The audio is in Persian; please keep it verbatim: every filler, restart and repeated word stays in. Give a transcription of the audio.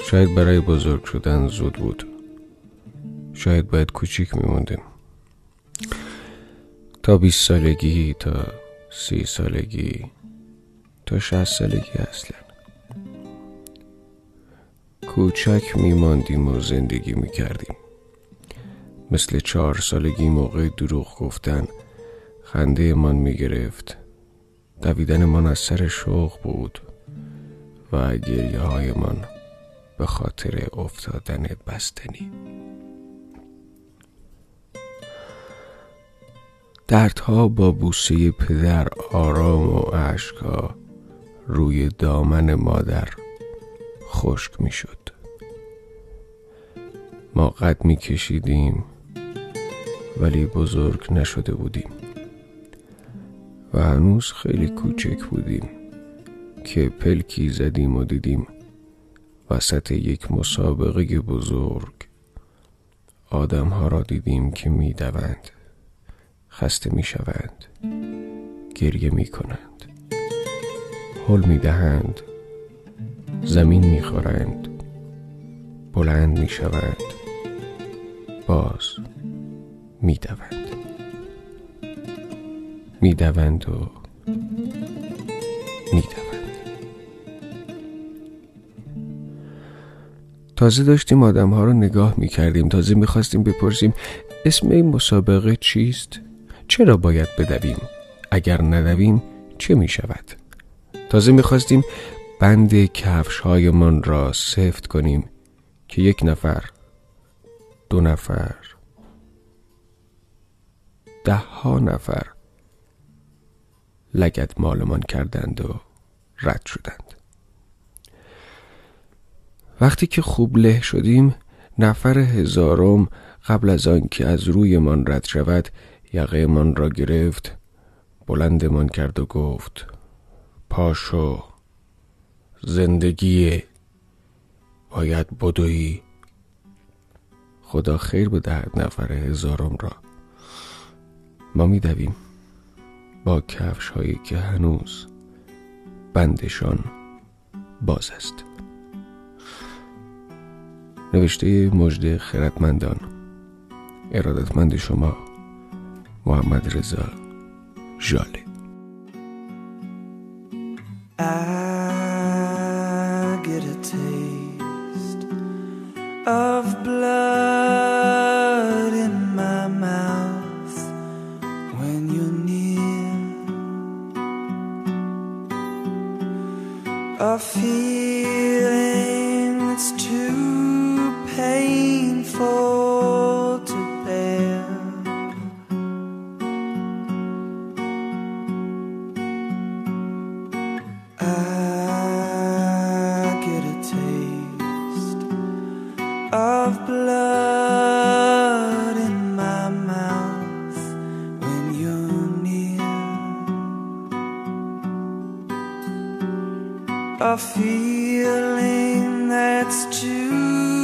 شاید برای بزرگ شدن زود بود. شاید باید کوچیک میموندیم تا بیست سالگی، تا سی سالگی، تا شصت سالگی. اصلا کوچک میماندیم و زندگی میکردیم، مثل چهار سالگی موقع دروغ گفتن خنده من میگرفت، دویدن من از سر شوق بود و گریه های من به خاطر افتادن بستنی. دردها با بوسه پدر آرام و اشکها روی دامن مادر خشک می شد. ما قد می کشیدیم ولی بزرگ نشده بودیم و هنوز خیلی کوچک بودیم که پلکی زدیم و دیدیم وسط یک مسابقه بزرگ آدم ها را دیدیم که می دوند، خسته می شوند، گریه می کنند، هل می دهند، زمین می خورند، بلند می شوند، باز می دوند می دوند و می دوند. تازه داشتیم آدم ها رو نگاه می کردیم، تازه می خواستیم بپرسیم اسم این مسابقه چیست؟ چرا باید بدویم؟ اگر ندویم چه می شود؟ تازه می خواستیم بند کفش های من را سفت کنیم که یک نفر، دو نفر، ده ها نفر لگد مالمان کردند و رد شدند. وقتی که خوب له شدیم، نفر هزارم قبل از آن که از روی من رد شود یقه من را گرفت، بلند من کرد و گفت پاشو، زندگیه، باید بدوی. خدا خیر بدهد نفر هزارم را. ما می دویم با کفش هایی که هنوز بندشان باز است. نوشته مژده خردمندان، ارادتمند شما، محمد رضا ژاله. I get a taste of blood in my mouth when you're near, a feeling that's too painful to bear. Of blood in my mouth when you're near, a feeling that's too